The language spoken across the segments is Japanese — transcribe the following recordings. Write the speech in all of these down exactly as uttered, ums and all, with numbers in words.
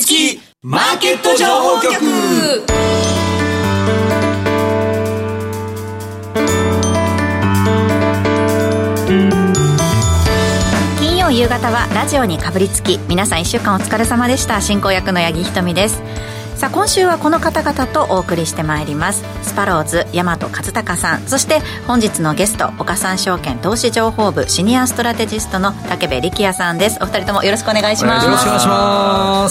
つきマーケット情報局。 金曜夕方はラジオにかぶりつき、皆さんいっしゅうかんお疲れ様でした。進行役の八木ひとみです。さあ今週はこの方々とお送りしてまいります。スパローズ大和和孝さん、そして本日のゲスト岡三証券投資情報部シニアストラテジストの武部力也さんです。お二人ともよろしくお願いします。 よろしくお願いします、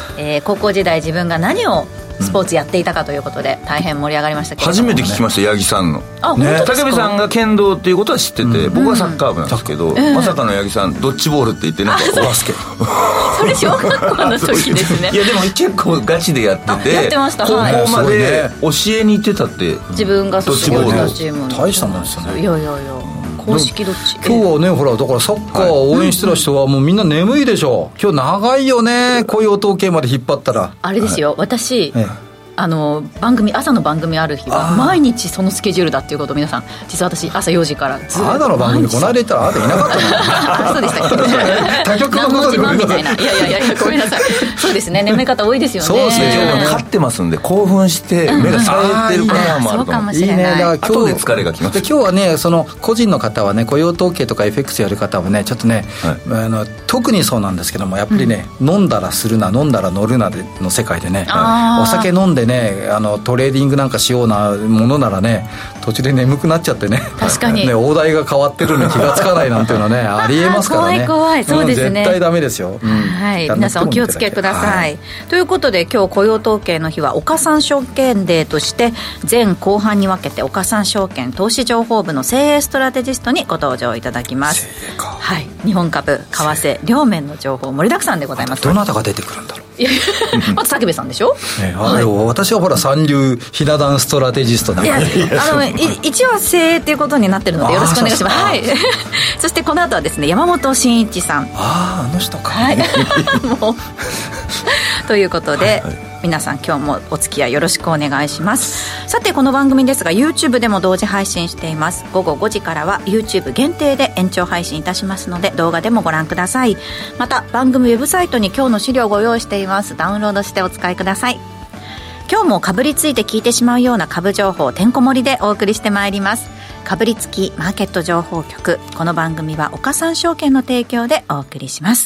えー、高校時代自分が何をスポーツやっていたかということで大変盛り上がりましたけれども、 初めて聞きました八木さんの。 あ、ね、本当ですか。 武部さんが剣道っていうことは知ってて、うん、僕はサッカー部なんですけど、うん、まさかの八木さんドッジボールって言ってなんかおバスケそれ小学校の時ですね。 いやでも結構ガチでやってて、 やってました。 高校まで教えに行ってたって。 自分が卒業したチームの大したんですよね。 いやいやいや、公式どっち。 今日はね、ほらだからサッカーを応援してた人はもうみんな眠いでしょ。今日長いよね、雇用統計まで引っ張ったら。 あれですよ、はい、私、ええ、あの番組朝の番組ある日は毎日そのスケジュールだっていうことを皆さん、実は私朝よじからずっと。 あなたの番組この間言ったらあなたいなかったの。 そうでしたっけ。 他局のことでごめんなさい。 いやいやいやごめんなさい。そうですね、眠い方多いですよね。 そうですね、 今日は勝ってますんで興奮して目が冴えてるからもあると思う。 いいね、だから今日後で疲れがきます。 で今日はね、その個人の方はね、雇用統計とか エフエックス やる方はね、ちょっとね、はい、あの特にそうなんですけども、やっぱりね、うん、飲んだらするな飲んだら乗るなでの世界でね、お酒飲んでね、あのトレーディングなんかしようなものならね、途中で眠くなっちゃってね、 確かに、 ね、大台が変わってるのに気がつかないなんていうのはねありえますからね。 怖い怖い、そうですね、 絶対ダメですよ、うん、 はい、皆さんお気をつけください、はい、ということで今日雇用統計の日は岡三証券デーとして前後半に分けて岡三証券投資情報部の精鋭ストラテジストにご登場いただきます。はい、日本株、為替両面の情報盛りだくさんでございます。 どなたが出てくるんだろう。 いやまず武部さんでしょ、 ね、あれ、はい、私はほら三流ひな壇ストラテジストだから。いやあの一応精鋭っていうことになってるのでよろしくお願いします。はい、そしてこの後はですね、山本慎一さん。 ああ、あの人か、 はいもうということで、はいはい、皆さん今日もお付き合いよろしくお願いします。さてこの番組ですが YouTube でも同時配信しています。午後ごじからは YouTube 限定で延長配信いたしますので、動画でもご覧ください。また番組ウェブサイトに今日の資料をご用意しています。ダウンロードしてお使いください。今日もかぶりついて聞いてしまうような株情報てんこ盛りでお送りしてまいります。かぶりつきマーケット情報局。この番組は岡三証券の提供でお送りします。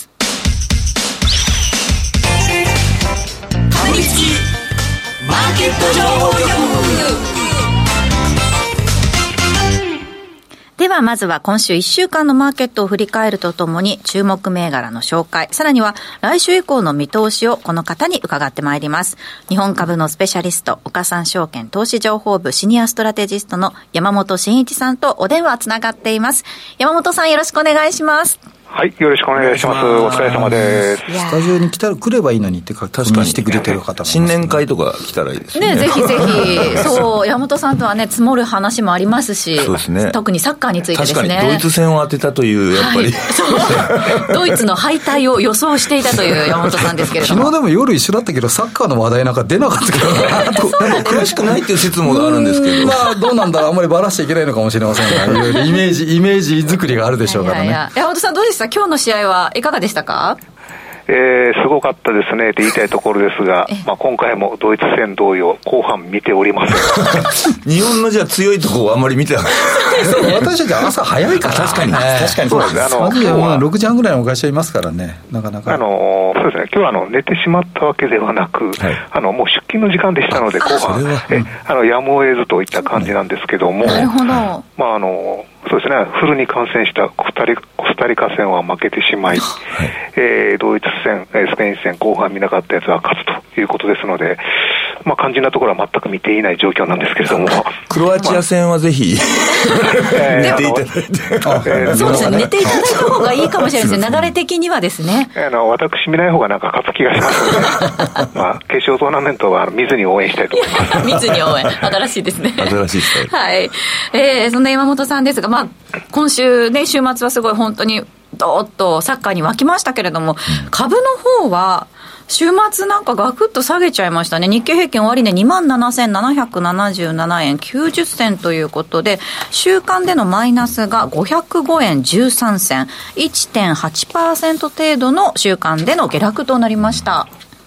かぶりつきマーケット情報局。 ではまずは今週いっしゅうかんのマーケットを振り返るとともに注目銘柄の紹介、さらには来週以降の見通しをこの方に伺ってまいります。日本株のスペシャリスト、岡三証券投資情報部シニアストラテジストの山本慎一さんとお電話つながっています。山本さん、よろしくお願いします。 はい、よろしくお願いします。お疲れ様です。 スタジオに来たら来ればいいのにって確認してくれてる方も、ね、 新年会とか来たらいいですね。 ね、ぜひぜひそう山本さんとはね積もる話もありますし、 そうですね、 特にサッカーについてですね。 確かにドイツ戦を当てたというやっぱり、はい、 そうドイツの敗退を予想していたという山本さんですけれども、 昨日でも夜一緒だったけどサッカーの話題なんか出なかったけどなんか詳しくないっていう説もあるんですけど、 まあどうなんだろう、あんまりバラしちゃいけないのかもしれませんが、いろいろイメージイメージ作りがあるでしょうからね。いやいや、 山本さんどうでした、今日の試合はいかがでしたか？ えー、すごかったですねって言いたいところですが、まあ、今回もドイツ戦同様後半見ておりません日本のじゃあ強いところをあんまり見てなかった私たちは朝早いから確かに、 ね、 確かにそうですね。あの今日はろくじはんぐらいの会社いますからね、なかなかあのそうですね、今日はあの寝てしまったわけではなく、はい、あのもう出勤の時間でしたので後半え、うん、あのやむを得ずといった感じなんですけども、 なるほど、 まああのそうですね、フルに観戦したコスタリ、コスタリカ戦は負けてしまい、はい、えー、ドイツ戦、スペイン戦後半見なかったやつは勝つということですので、まあ、肝心なところは全く見ていない状況なんですけれども、 クロアチア戦はぜひ、まあ、寝ていただいて、 えー、そうですね、寝ていただいた方がいいかもしれないですね、流れ的にはですね。 あの私見ない方がなんか勝つ気がしますので、まあ、決勝トーナメントは見ずに応援したいと思います。 見ずに応援、新しいですね。 新しいスタイル。 はい、えー、そんな山本さんですが、まあ、今週ね、週末はすごい本当にドーッとサッカーに沸きましたけれども、うん、株の方は週末なんかガクッと下げちゃいましたね。日経平均終値 にまんななせんななひゃくななじゅうななえんきゅうじゅっせんということで、週間でのマイナスがごひゃくごえんじゅうさんせん、いってんはちパーセント 程度の週間での下落となりました。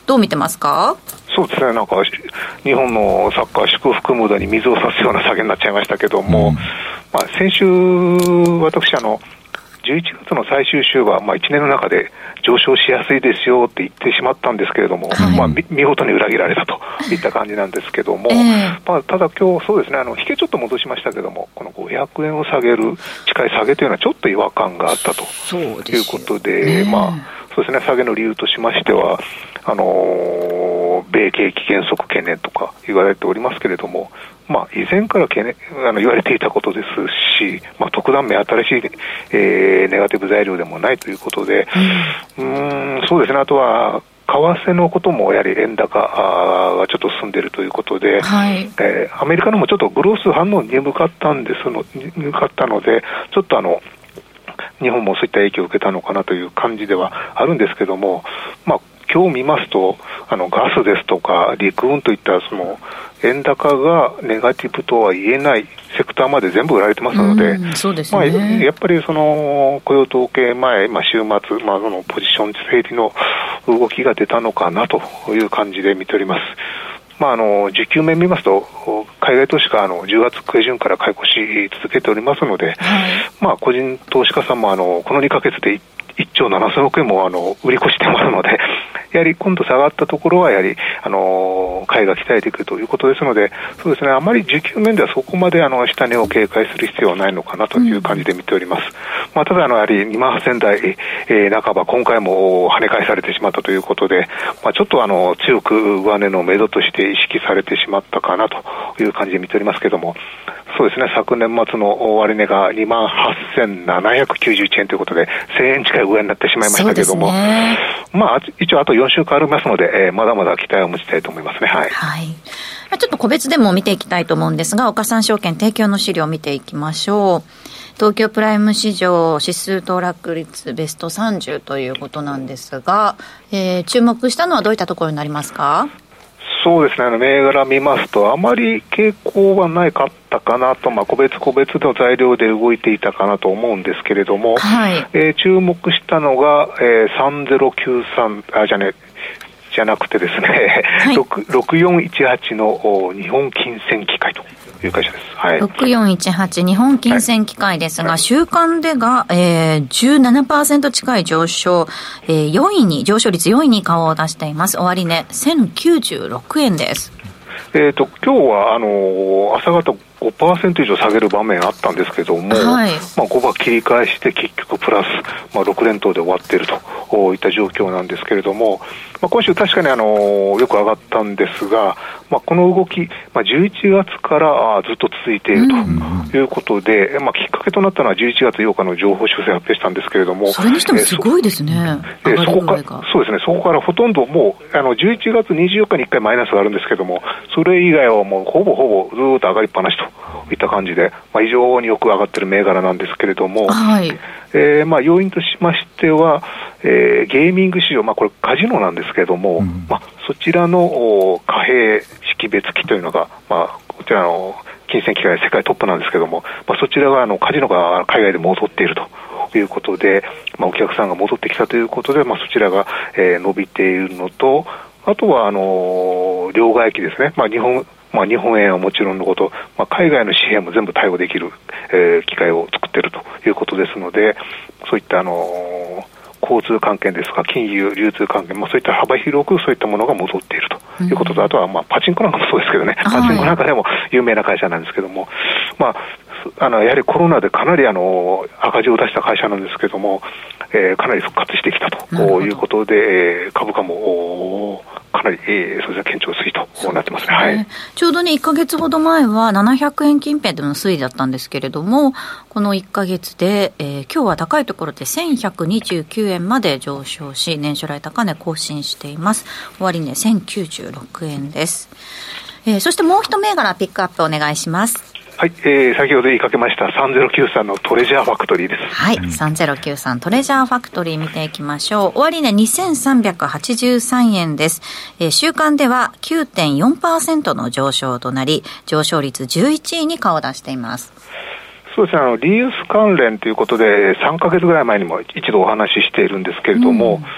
どう見てますか？ そうですね、なんか日本のサッカー祝福ムードに水を差すような下げになっちゃいましたけども、うん、まあ、先週私あのじゅういちがつの最終週は、まあ、いちねんの中で上昇しやすいですよって言ってしまったんですけれども、はい、まあ、見事に裏切られたといった感じなんですけども、えーまあ、ただ今日そうですね、あの引けちょっと戻しましたけども、このごひゃくえんを下げる近い下げというのはちょっと違和感があったということで、で、まあ、そうですね、下げの理由としましては、あのー、米景気減速懸念とか言われておりますけれども、まあ、以前から懸念あの言われていたことですし、まあ、特段目新しい、えー、ネガティブ材料でもないということで、うん、うーんそうですね、あとは為替のこともやはり円高がちょっと進んでいるということで、はい、えー、アメリカのもちょっとグロース反応に向かったんですの向かったので、ちょっとあの日本もそういった影響を受けたのかなという感じではあるんですけども、まあ、今日見ますとあのガスですとか陸運といったその円高がネガティブとは言えないセクターまで全部売られてますので、 そうですね、 まあ、やっぱりその雇用統計前、まあ、週末、まあ、そのポジション整理の動きが出たのかなという感じで見ております。まあ、あの需給面見ますと海外投資家はあのじゅうがつ下旬から買い越し続けておりますので、はい、まあ、個人投資家さんもあのこのにかげつでいっちょうななせんおくえんもあの売り越してますので、やはり今度下がったところはやはりあの買いが期待できるということですので、そうですね、あまり需給面ではそこまであの下値を警戒する必要はないのかなという感じで見ております。うん、まあ、ただあのやはりにまんはっせんだい、えー、半ば今回も跳ね返されてしまったということで、まあ、ちょっとあの強く上値の目処として意識されてしまったかなという感じで見ておりますけども、そうですね、昨年末の終値が にまんはっせんななひゃくきゅうじゅういちえんということでせんえん近い上になってしまいましたけども、ね、まあ、一応あとよんしゅうかんありますので、えー、まだまだ期待を持ちたいと思いますね。はい、 はい、ちょっと個別でも見ていきたいと思うんですが、岡三証券提供の資料を見ていきましょう。東京プライム市場指数騰落率ベストさんじゅうということなんですが、えー、注目したのはどういったところになりますか？ そうですね、あの銘柄見ますとあまり傾向はないかったかなと、まあ、個別個別の材料で動いていたかなと思うんですけれども、はい、えー、注目したのが、えー、さんぜろきゅうさんあじゃねじゃなくてですね、はい、ろくよんいちはちの日本金銭機械という会社です。はい、 ろくよんいちはち日本金銭機械ですが、はい、週間でが、えー、じゅうななパーセント 近い上昇、えー、よんいに上昇率よんいに顔を出しています。終値せんきゅうじゅうろくえんです。 えーと、今日はあのー、朝方ごパーセント以上下げる場面あったんですけども、はい、まあ、ごば切り返して結局プラス、まあ、ろく連投で終わっているといった状況なんですけれども、まあ、今週確かにあのー、よく上がったんですが、まあ、この動き、まあ、じゅういちがつからずっと続いているということで、うん、まあ、きっかけとなったのはじゅういちがつようかの情報修正発表したんですけれども、 それにしてもすごいですね、 えー、そ, えー、そこかそうですね、そこからほとんどもうあのじゅういちがつにじゅうよっかにいっかいマイナスがあるんですけども、それ以外はもうほぼほぼずっと上がりっぱなしといった感じで、まあ、非常によく上がっている銘柄なんですけれども、はい、えーまあ、要因としましては、えー、ゲーミング市場、まあ、これカジノなんですけれども、うん、まあ、そちらの貨幣識別機というのが、まあ、こちらの金銭機械世界トップなんですけれども、まあ、そちらがあのカジノが海外で戻っているということで、まあ、お客さんが戻ってきたということで、まあ、そちらが、えー、伸びているのと、あとはあのー、両替機ですね、まあ、日本まあ、日本円はもちろんのこと、まあ、海外の紙幣も全部対応できる、えー、機械を作っているということですので、そういったあのー、交通関係ですとか金融流通関係、まあ、そういった幅広くそういったものが戻っているということと、うん、あとはまあパチンコなんかもそうですけどね、パチンコなんかでも有名な会社なんですけども、まあ、あのやはりコロナでかなりあの赤字を出した会社なんですけども、えー、かなり復活してきたということで、えー、株価もかなり、えー、そうですね、堅調推移となってますね。はい、 ちょうどねいっかげつほど前はななひゃくえん近辺での推移だったんですけれども、このいっかげつで、えー、今日は高いところでせんひゃくにじゅうきゅうえんまで上昇し、年初来高値更新しています。終値せんきゅうじゅうろくえんです。えー、そしてもう一銘柄ピックアップお願いします。 はい、えー、先ほど言いかけましたさんぜろきゅうさんのトレジャーファクトリーです。 はい、さんぜろきゅうさんトレジャーファクトリー見ていきましょう。終値にせんさんびゃくはちじゅうさんえんです。えー、週間では きゅうてんよんパーセント の上昇となり、上昇率じゅういちいに顔を出しています。 そうですね、あのリユース関連ということでさんかげつぐらい前にも一度お話ししているんですけれども、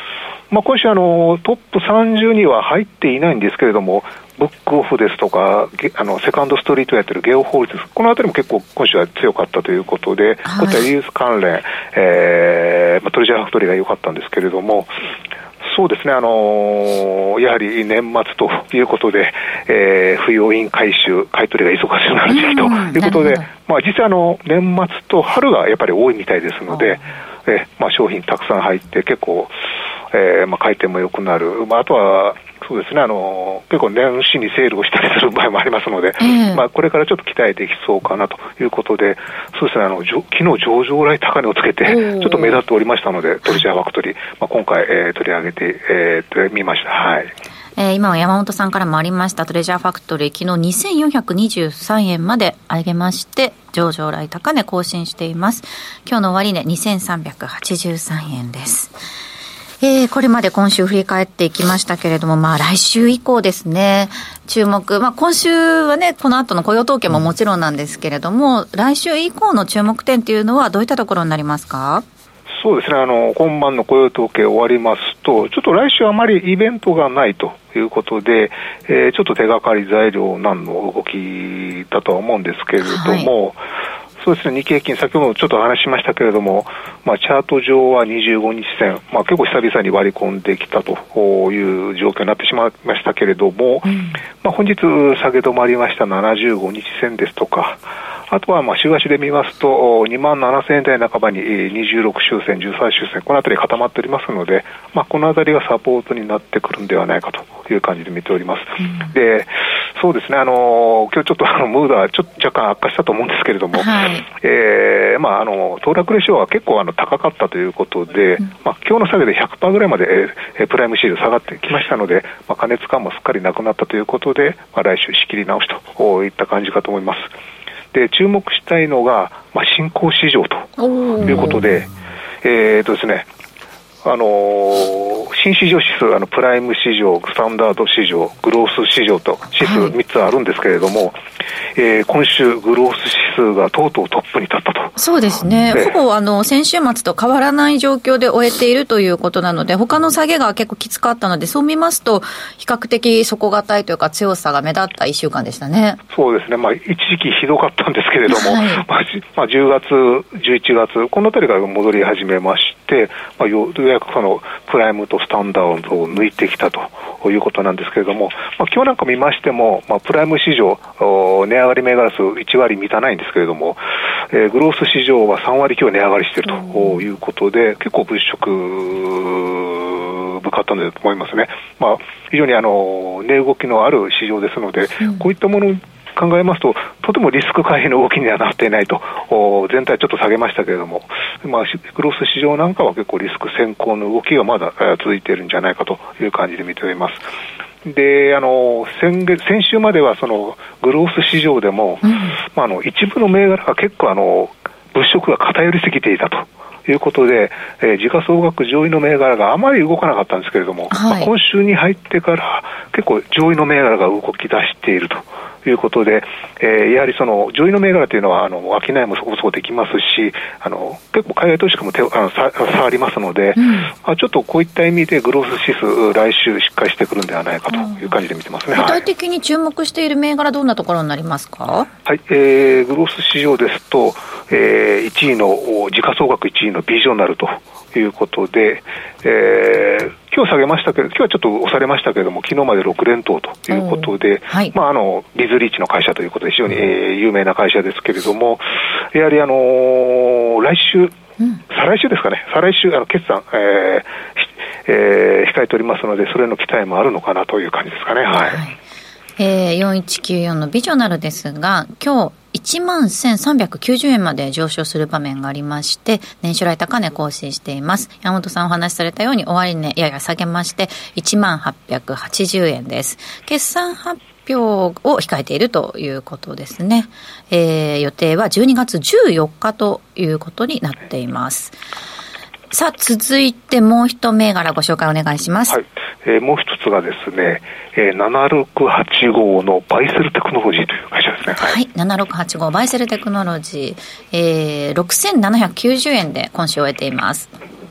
まあ、今週あのトップさんじゅうには入っていないんですけれども、ブックオフですとか、あのセカンドストリートやってるゲオ法律、このあたりも結構今週は強かったということで、はい、こういったリユース関連、えーまあ、トレジャーファクトリーが良かったんですけれども、そうですね、あのー、やはり年末ということで、えー、不用品回収、買い取りが忙しくなる時期ということで、まあ、実際あの年末と春がやっぱり多いみたいですので、えーまあ、商品たくさん入って結構、えーまあ、回転も良くなる、まあ、あとはそうですね、あの結構年始にセールをしたりする場合もありますので、えーまあ、これからちょっと期待できそうかなということで、そうですね、あの昨日上場来高値をつけてちょっと目立っておりましたので、トレジャーファクトリー、まあ、今回、えー、取り上げて、えー、みました。はい。 えー、今は山本さんからもありましたトレジャーファクトリー、昨日にせんよんひゃくにじゅうさんえんまで上げまして上場来高値更新しています。今日の終値にせんさんびゃくはちじゅうさんえんです。えー、これまで今週振り返っていきましたけれども、まあ来週以降ですね、注目、まあ今週はね、この後の雇用統計ももちろんなんですけれども、来週以降の注目点というのはどういったところになりますか？ そうですね、あの今晩の雇用統計終わりますと、ちょっと来週あまりイベントがないということで、えー、ちょっと手がかり材料なんの動きだとは思うんですけれども、はい、そうですね、日経平均、先ほどちょっと話しましたけれども、まあ、チャート上はにじゅうごにち線、まあ、結構久々に割り込んできたという状況になってしまいましたけれども、うん、まあ、本日下げ止まりましたななじゅうごにち線ですとか、あとはまあ週足で見ますとにまんななせんえん台半ばににじゅうろく週線、じゅうさん週線、このあたり固まっておりますので、まあ、このあたりがサポートになってくるんではないかという感じで見ております。うん、で、そうですね、あの今日ちょっとあのムードはちょっと若干悪化したと思うんですけれども、はい、えーまあ、あの騰落レシオは結構あの高かったということで、うん、まあ、今日の下げで ひゃくパーセント ぐらいまで、えー、プライムシール下がってきましたので、まあ、過熱感もすっかりなくなったということで、まあ、来週仕切り直しといった感じかと思います。で、注目したいのが、まあ、新興市場ということで、えーとですね、あのー、新市場指数、あのプライム市場、スタンダード市場、グロース市場と指数みっつあるんですけれども、はい、えー、今週グロース指数がとうとうトップに立ったと。 そうですね、ほぼあの先週末と変わらない状況で終えているということなので、他の下げが結構きつかったので、そう見ますと比較的底堅いというか強さが目立ったいっしゅうかんでしたね。 そうですね、まあ、一時期ひどかったんですけれども、はい、まあ、まあ、じゅうがつ、じゅういちがつ、このあたりから戻り始めまして、まあ、ようやくそのプライムとスタンダードを抜いてきたということなんですけれども、まあ、今日なんか見ましても、まあ、プライム市場値上がり銘柄数いちわり満たないんですけれども、えー、グロース市場はさんわり強値上がりしているということで、結構物色深かったのだと思いますね。まあ、非常にあの値動きのある市場ですので、うん、こういったもの考えますと、とてもリスク回避の動きにはなっていないと、全体ちょっと下げましたけれども、まあ、グロース市場なんかは結構リスク先行の動きがまだ続いているんじゃないかという感じで見ております。で、あの 先月先週まではそのグロース市場でも、うん、まあ、あの一部の銘柄が結構あの物色が偏りすぎていたということで、えー、時価総額上位の銘柄があまり動かなかったんですけれども、はい、まあ、今週に入ってから結構上位の銘柄が動き出しているということで、えー、やはりその上位の銘柄というのはあの商いもそこそこできますし、あの結構海外投資家も手をあのさ触りますので、うん、まあ、ちょっとこういった意味でグロース指数来週しっかりしてくるんではないかという感じで見てますね。 具体的に注目している銘柄どんなところになりますか？ はい、えー、グロース市場ですと、えー、いちいの時価総額いちいのビジョナルということで、えー、今日下げましたけど、今日はちょっと押されましたけれども、昨日までろく連投ということで、はい、まあ、あのリズリーチの会社ということで非常に、えー、有名な会社ですけれども、やはりあのー、来週、うん、再来週ですかね、再来週あの決算、えーえー、控えておりますので、それの期待もあるのかなという感じですかね。はい、はい、 えー、よんいちきゅうよんのビジョナルですが、今日いちまんせんさんびゃくきゅうじゅうえんまで上昇する場面がありまして、年初来高値更新しています。山本さんお話しされたように終値やや下げましていちまんはっぴゃくはちじゅうえんです。決算発表を控えているということですね。えー、予定はじゅうにがつじゅうよっかということになっています。さあ、続いてもう一銘柄ご紹介お願いします。 はい、えー、もう一つがですね、えー、ななろくはちごのバイセルテクノロジーという会社ですね。 はい、はい、ななろくはちごバイセルテクノロジー、えー、ろくせんななひゃくきゅうじゅうえんで今週終えています。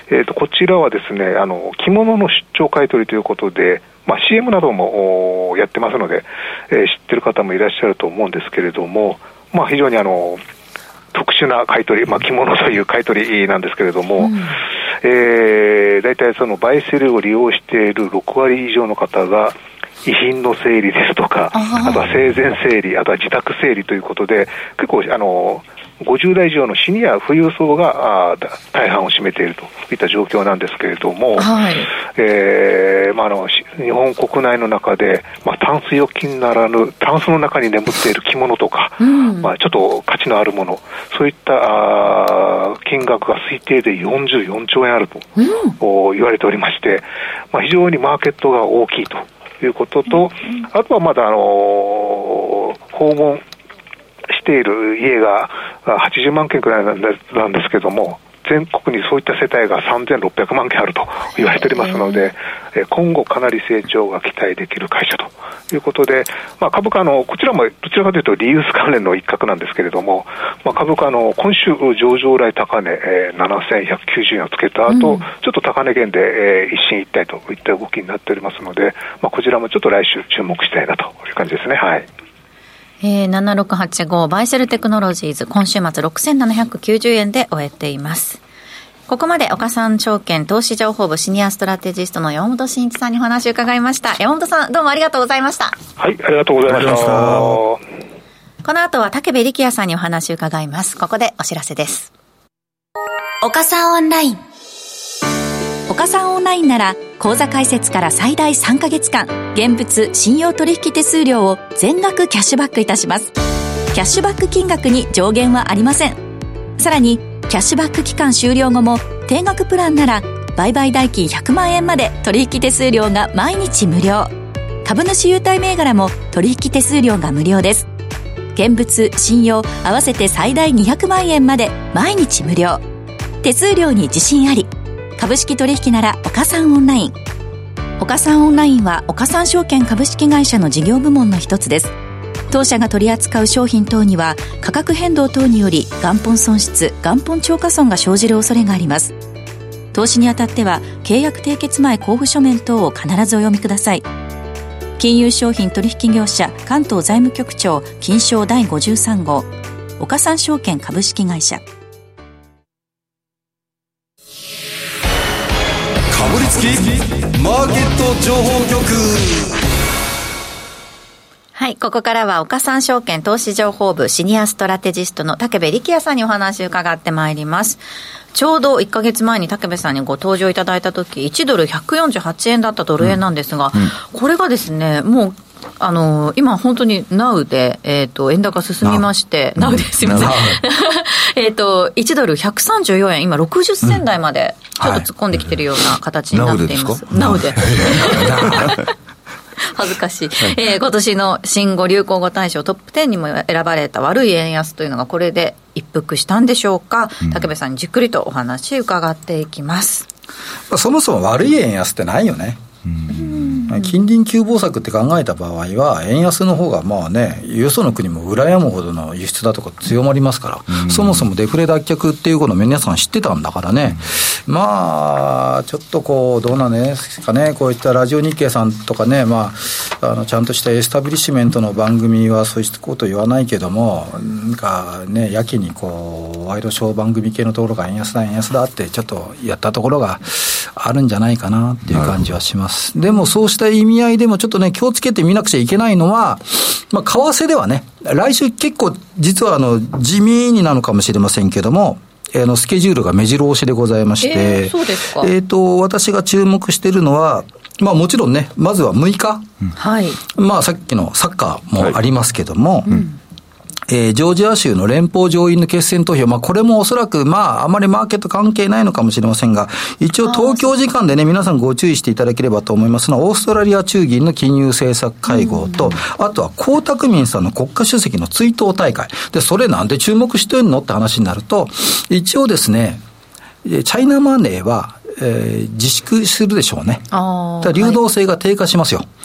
えーと、こちらはですね、あの着物の出張買い取りということで、まあ、シーエム などもやってますので、えー、知ってる方もいらっしゃると思うんですけれども、まあ、非常にあの特殊な買い取り、まあ、着物という買い取りなんですけれども、うん、えー、大体そのバイセルを利用しているろくわり以上の方が遺品の整理ですとか、あとは生前整理、あとは自宅整理ということで、結構あのごじゅう代以上のシニア富裕層が大半を占めているといった状況なんですけれども、はい、えーまあ、あの日本国内の中で、まあ、タンス預金ならぬタンスの中に眠っている着物とか、うん、まあ、ちょっと価値のあるもの、そういったあ金額が推定でよんじゅうよんちょうえんあると、うん、言われておりまして、まあ、非常にマーケットが大きいということと、うん、あとはまだ、あのー、訪問している家がはちじゅうまんけんくらいなんですなんですけども、全国にそういった世帯がさんぜんろっぴゃくまんけんあると言われておりますので、今後かなり成長が期待できる会社ということで、まあ、株価のこちらもどちらかというとリユース関連の一角なんですけれども、まあ、株価の今週上場来高値、えー、ななせんひゃくきゅうじゅうえんをつけた後、うん、ちょっと高値減で、えー、一進一退といった動きになっておりますので、まあ、こちらもちょっと来週注目したいなという感じですね。はい。 えー、ななろくはちごバイセルテクノロジーズ、今週末ろくせんななひゃくきゅうじゅうえんで終えています。ここまで岡三証券投資情報部シニアストラテジストの山本慎一さんにお話を伺いました。山本さん、どうもありがとうございました。 はい、ありがとうございました。この後は武部力也さんにお話を伺います。ここでお知らせです。 岡三オンライン、 岡三オンラインなら口座開設から最大さんかげつかん現物信用取引手数料を全額キャッシュバックいたします。キャッシュバック金額に上限はありません。さらにキャッシュバック期間終了後も定額プランなら売買代金ひゃくまんえんまで取引手数料が毎日無料。株主優待銘柄も取引手数料が無料です。現物信用合わせて最大にひゃくまんえんまで毎日無料。手数料に自信あり。株式取引なら岡三オンライン。岡三オンラインは岡三証券株式会社の事業部門の一つです。当社が取り扱う商品等には価格変動等により元本損失、元本超過損が生じる恐れがあります。投資にあたっては契約締結前交付書面等を必ずお読みください。金融商品取引業者関東財務局長金商だいごじゅうさん号岡三証券株式会社。 かぶりつきマーケット情報局。 はい、ここからは岡三証券投資情報部シニアストラテジストの武部力也さんにお話を伺ってまいります。ちょうどいっかげつまえに武部さんにご登場いただいた時いちドルひゃくよんじゅうはちえんだったドル円なんですが、うんうん、これがですねもうあの今本当にナウで、えー、と円高進みましてナウですいませんえっといちドルひゃくさんじゅうよんえん、今ろくじゅっせん台までちょっと突っ込んできてるような形になっています。ナウで恥ずかしい、はいえー、今年の新語・流行語大賞トップじゅうにも選ばれた悪い円安というのがこれで一服したんでしょうか。うん、武部さんにじっくりとお話伺っていきます。 そもそも悪い円安ってないよね。うん近隣急防策って考えた場合は円安の方がまあねよその国も羨むほどの輸出だとか強まりますから、うん、そもそもデフレ脱却っていうことを皆さん知ってたんだからね、うん、まあちょっとこうどうなんですかね、こういったラジオ日経さんとかね、まあ、あのちゃんとしたエスタブリッシュメントの番組はそういうこと言わないけどもなんかねやけにこうワイドショー番組系のところが円安だ円安だってちょっとやったところがあるんじゃないかなっていう感じはします。でもそうした意味合いでもちょっとね気をつけてみなくちゃいけないのは、まあ、為替ではね来週結構実はあの地味になるのかもしれませんけども、えー、のスケジュールが目白押しでございまして、 えー、そうですか。 えーと私が注目しているのはまあもちろんねまずはむいか、うんはいまあ、さっきのサッカーもありますけども、はいうんえー、ジョージア州の連邦上院の決選投票、まあこれもおそらくまああまりマーケット関係ないのかもしれませんが、一応東京時間でね皆さんご注意していただければと思いますのはオーストラリア中銀の金融政策会合と、あとは江沢民さんの国家主席の追悼大会で、それなんで注目してるのって話になると、一応ですねチャイナマネーはえー、自粛するでしょうね。 あだ流動性が低下しますよ。はい、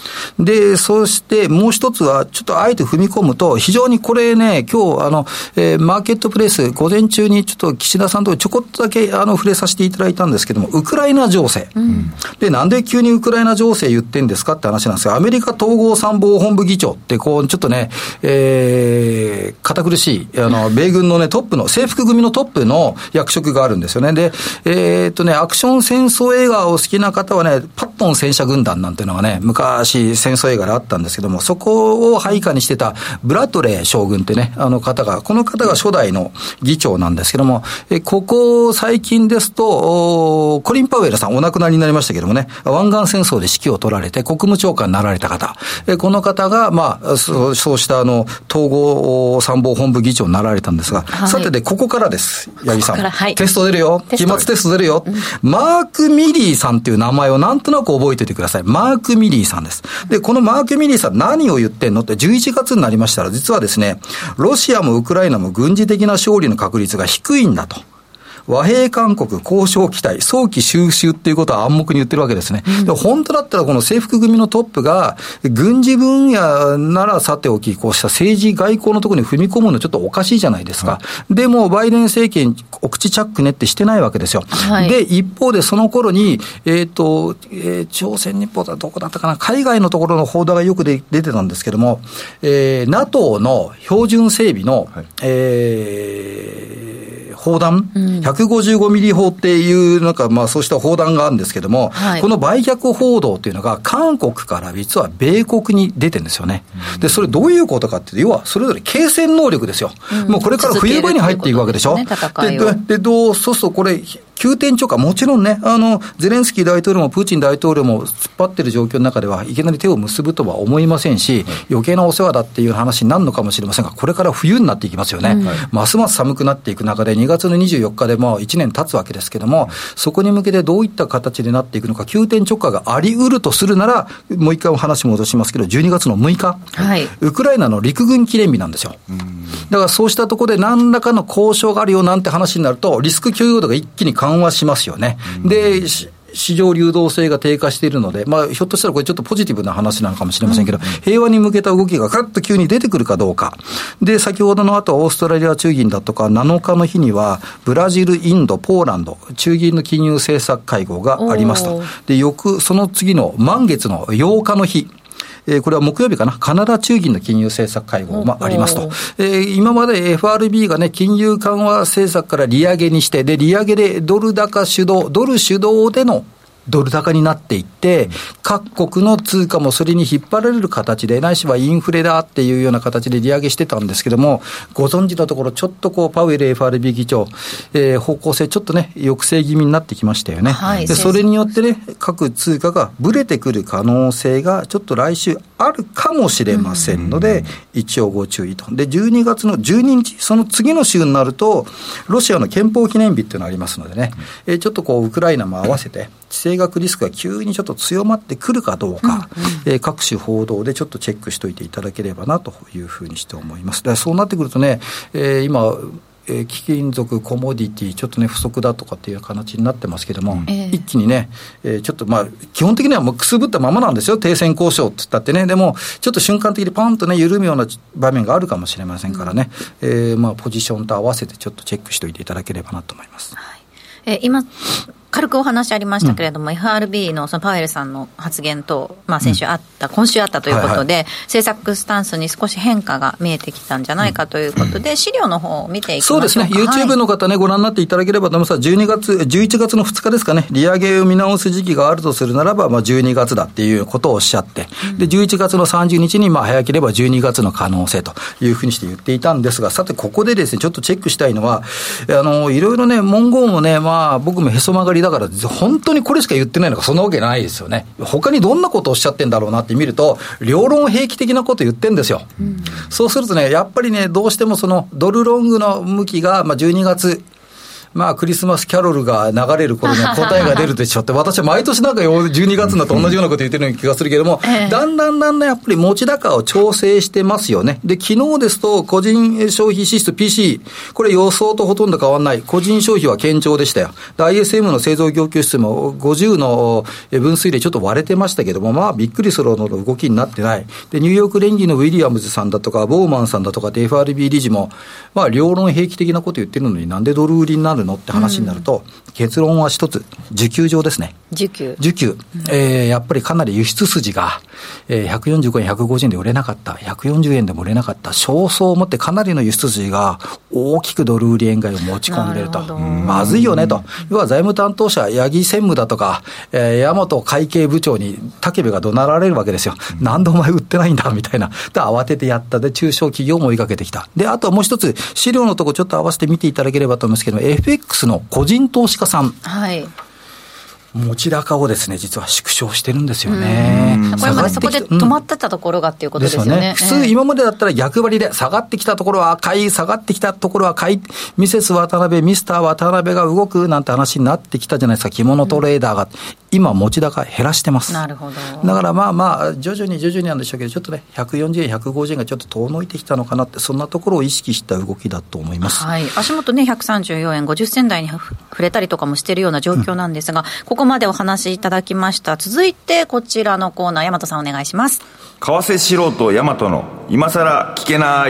で、そしてもう一つは、ちょっとあえて踏み込むと、非常にこれね、今日、あの、えー、マーケットプレイス、午前中にちょっと岸田さんとちょこっとだけ、あの、触れさせていただいたんですけども、ウクライナ情勢。うん、で、なんで急にウクライナ情勢言ってんですかって話なんですが、アメリカ統合参謀本部議長って、こう、ちょっとね、えー、堅苦しい、あの、米軍のね、トップの、制服組のトップの役職があるんですよね。で、えー、っとね、アクション戦争映画を好きな方はね、パットン戦車軍団なんていうのがね、昔戦争映画であったんですけども、そこを配下にしてたブラッドレー将軍ってね、あの方が、この方が初代の議長なんですけども、えここ最近ですと、コリン・パウエルさんお亡くなりになりましたけどもね、湾岸戦争で指揮を取られて国務長官になられた方、えこの方が、まあ、そう、そうしたあの、統合参謀本部議長になられたんですが、はい、さてで、ここからです。八木さん。ここはい、テスト出るよ。期末テスト出るよ。うん、マーク・ミリーさんっていう名前をなんとなく覚えててください。マーク・ミリーさんです。で、このマーク・ミリーさん何を言ってんのってじゅういちがつになりましたら、実はですね、ロシアもウクライナも軍事的な勝利の確率が低いんだと。和平勧告、交渉期待、早期収拾っていうことは暗黙に言ってるわけですね。うん、で本当だったらこの制服組のトップが軍事分野ならさておき、こうした政治外交のところに踏み込むのちょっとおかしいじゃないですか。うん、でもバイデン政権お口チャックねってしてないわけですよ。はい、で一方でその頃にえっ、ー、と、えー、朝鮮日報だどこだったかな、海外のところの報道がよくで出てたんですけども、えー、NATO の標準整備の、はい、えー、砲弾、うん、ひゃくごじゅうごミリ砲っていうなんかまあそうした砲弾があるんですけども、はい、この売却報道というのが韓国から実は米国に出てるんですよね。うん、でそれどういうことかっていうと、要はそれぞれ継戦能力ですよ。うん、もうこれから冬場に入っていくわけでしょ。ね、で, で, でどうそうするとこれ急転直下、もちろんね、あのゼレンスキー大統領もプーチン大統領も突っ張ってる状況の中ではいきなり手を結ぶとは思いませんし、余計なお世話だっていう話になるのかもしれませんが、これから冬になっていきますよね。うん、ますます寒くなっていく中でにがつのにじゅうよっかでもういちねん経つわけですけども、そこに向けてどういった形になっていくのか、急転直下があり得るとするなら、もう一回お話戻しますけど、じゅうにがつのむいか、はい、ウクライナの陸軍記念日なんですよ。うん、だからそうしたところで何らかの交渉があるよなんて話になると、リスク許容度が一気に緩和しますよね。うん、で市場流動性が低下しているので、まあ、ひょっとしたらこれちょっとポジティブな話なのかもしれませんけど、うん、平和に向けた動きがカッと急に出てくるかどうか。で、先ほどの後、オーストラリア中銀だとか、なのかの日には、ブラジル、インド、ポーランド、中銀の金融政策会合がありますと。で、翌、その次の満月のようかの日。えー、これは木曜日かな、カナダ中銀の金融政策会合もありますと。えー、今まで エフアールビー がね、金融緩和政策から利上げにして、で、利上げでドル高主導、ドル主導でのドル高になっていって、各国の通貨もそれに引っ張られる形で、ないしはインフレだっていうような形で利上げしてたんですけども、ご存知のところ、ちょっとこう、パウエル エフアールビー 議長、えー、方向性ちょっとね、抑制気味になってきましたよね。はい、でそれによってね、各通貨がブレてくる可能性がちょっと来週あるかもしれませんので、うん、一応ご注意と。で、じゅうにがつのじゅうににち、その次の週になると、ロシアの憲法記念日っていうのがありますのでね、えー、ちょっとこう、ウクライナも合わせて、地政学リスクが急にちょっと強まってくるかどうか、うんうん、えー、各種報道でちょっとチェックしておいていただければなというふうにして思います。でそうなってくるとね、えー、今、えー、貴金属、コモディティ、ちょっとね、不足だとかっていう形になってますけども、うん、一気にね、えー、ちょっとまあ、基本的にはもうくすぶったままなんですよ、停戦交渉って言ったってね。でも、ちょっと瞬間的にパンとね、緩むような場面があるかもしれませんからね、うん、えー、まあ、ポジションと合わせてちょっとチェックしておいていただければなと思います。はい、 えー、今、軽くお話ありましたけれども、うん、エフアールビー の, そのパウエルさんの発言と、まあ、先週あった、うん、今週あったということで、はいはい、政策スタンスに少し変化が見えてきたんじゃないかということで、うん、資料の方を見ていきましょうか。 そうですね、はい、YouTube の方ね、ご覧になっていただければと思います。じゅうにがつ、じゅういちがつのふつかですかね、利上げを見直す時期があるとするならば、まあ、じゅうにがつだっていうことをおっしゃって、うん、でじゅういちがつのさんじゅうにちに、まあ、早ければじゅうにがつの可能性というふうにして言っていたんですが、さてここでですね、ちょっとチェックしたいのは、あのいろいろね、文言もね、まあ、僕もへそ曲がりだから本当にこれしか言ってないのか、そんなわけないですよね。他にどんなことをおっしゃってんだろうなって見ると、両論併記的なこと言ってんですよ。うん、そうするとね、やっぱりね、どうしてもそのドルロングの向きが、まあ、じゅうにがつまあクリスマスキャロルが流れる頃には答えが出るでしょって私は毎年なんかじゅうにがつになって同じようなこと言ってるような気がするけども、えー、だんだんだんだんやっぱり持ち高を調整してますよね。で昨日ですと個人消費支出 ピーシー これ予想とほとんど変わらない。個人消費は堅調でしたよ。アイエスエム の製造業況指数もごじゅうの分水嶺ちょっと割れてましたけども、まあびっくりするほどの動きになってない。でニューヨーク連銀のウィリアムズさんだとかボーマンさんだとかで エフアールビー 理事もまあ両論兵器的なこと言ってるのになんでドル売りになるのって話になると、うん、結論は一つ、需給上ですね。 需給需給、うん、えー、やっぱりかなり輸出筋が、えー、ひゃくよんじゅうごえんひゃくごじゅうえんで売れなかった、ひゃくよんじゅうえんでも売れなかった、焦燥をもってかなりの輸出筋が大きくドル売り円買いを持ち込んでいると、まずいよねと。要は財務担当者八木専務だとか、えー、大和会計部長に武部が怒鳴られるわけですよ。うん、なんでお前売ってないんだみたいな。で慌ててやったで中小企業も追いかけてきた。であともう一つ資料のとこちょっと合わせて見ていただければと思いますけど エフエックス の個人投資家さん、 はい、 持ち高をですね実は縮小してるんですよね。 これまでそこで止まってたところがっていうことですよね。うん、ですよね。 普通今までだったら逆張りで下がってきたところは買い、下がってきたところは買い、ミセス渡辺、ミスター渡辺が動くなんて話になってきたじゃないですか。着物トレーダーが、うん、今持ち高減らしてます。 なるほど。 だからまあまあ徐々に徐々になんでしょうけどちょっとねひゃくよんじゅうえんひゃくごじゅうえんがちょっと遠のいてきたのかなって、そんなところを意識した動きだと思います。 はい、足元ねひゃくさんじゅうよえんごじゅっせん台に触れたりとかもしているような状況なんですが、うん、ここまでお話いただきました。続いてこちらのコーナー、大和さんお願いします。 為替素人大和の今さら聞けない。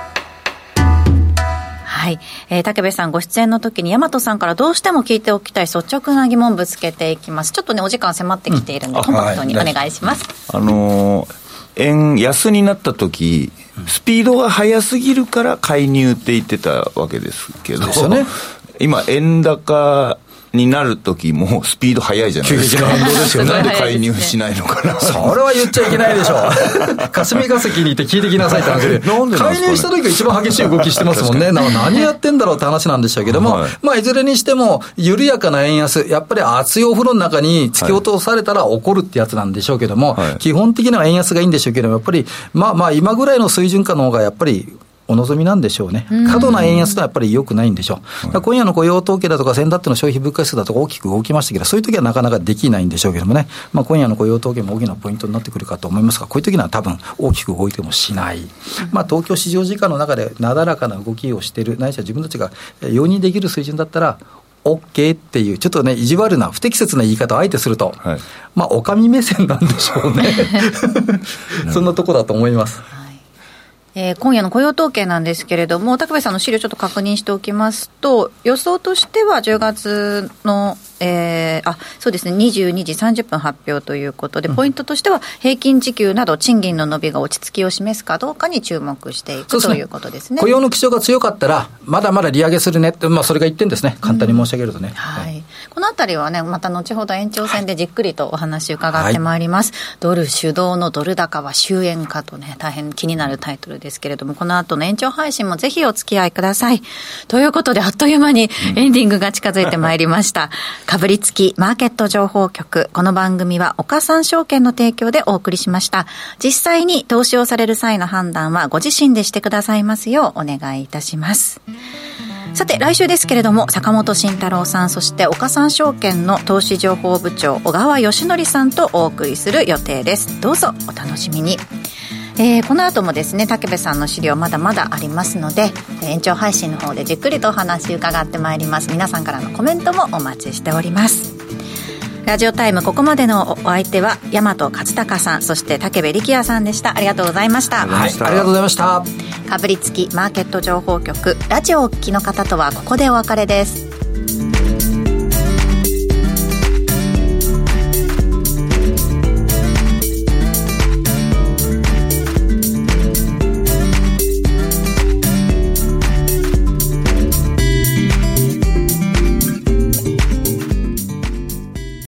はい、えー、武部さんご出演の時に大和さんからどうしても聞いておきたい率直な疑問ぶつけていきます。ちょっとねお時間迫ってきているので、うん、コンパクトにお願いします。 あのー、円安になった時スピードが速すぎるから介入って言ってたわけですけど、 そうですよね、 今円高になるときもスピード速いじゃないですか。 急激な反動ですよね。 なんで介入しないのかな。 それは言っちゃいけないでしょう。霞が関にいて聞いてきなさいって話で。なんで介入した時が一番激しい動きしてますもんね。何やってんだろうって話なんでしょうけども、はい、まあいずれにしても緩やかな円安、やっぱり熱いお風呂の中に突き落とされたら起こるってやつなんでしょうけども、はい、基本的には円安がいいんでしょうけども、やっぱりまあまあ今ぐらいの水準下の方がやっぱりお望みなんでしょうね。過度な円安はやっぱり良くないんでしょう。だから今夜の雇用統計だとか先だっての消費物価指数だとか大きく動きましたけど、そういう時はなかなかできないんでしょうけどもね、まあ、今夜の雇用統計も大きなポイントになってくるかと思いますが、こういう時には多分大きく動いてもしない、まあ、東京市場時間の中でなだらかな動きをしている、ないしは自分たちが容認できる水準だったらOK っていう、ちょっとね意地悪な不適切な言い方をあえてすると、はい、まあお上目線なんでしょうねそんなとこだと思います。 えー、今夜の雇用統計なんですけれども、武部さんの資料ちょっと確認しておきますと、予想としてはじゅうがつの、えー、あそうですねにじゅうにじさんじゅっぷん発表ということで、ポイントとしては平均時給など賃金の伸びが落ち着きを示すかどうかに注目していくということですね。 雇用の基調が強かったらまだまだ利上げするねって、まあ、それがいってんですね、簡単に申し上げるとね、うん、 はい、このあたりはねまた後ほど延長戦でじっくりとお話伺ってまいります、はい、ドル主導のドル高は終焉かとね大変気になるタイトルですけれども、この後の延長配信もぜひお付き合いくださいということで、あっという間にエンディングが近づいてまいりました。かぶりつきマーケット情報局、この番組は岡三証券の提供でお送りしました。実際に投資をされる際の判断はご自身でしてくださいますようお願いいたします。さて来週ですけれども、坂本慎太郎さん、そして岡三証券の投資情報部長小川義則さんとお送りする予定です。どうぞお楽しみに。えー、この後もですね武部さんの資料まだまだありますので、延長配信の方でじっくりとお話伺ってまいります。皆さんからのコメントもお待ちしております。ラジオタイム、ここまでのお相手は大和勝孝さん、そして武部力也さんでした。ありがとうございました。 はい、ありがとうございました。 かぶりつきマーケット情報局、ラジオをお聞きの方とはここでお別れです。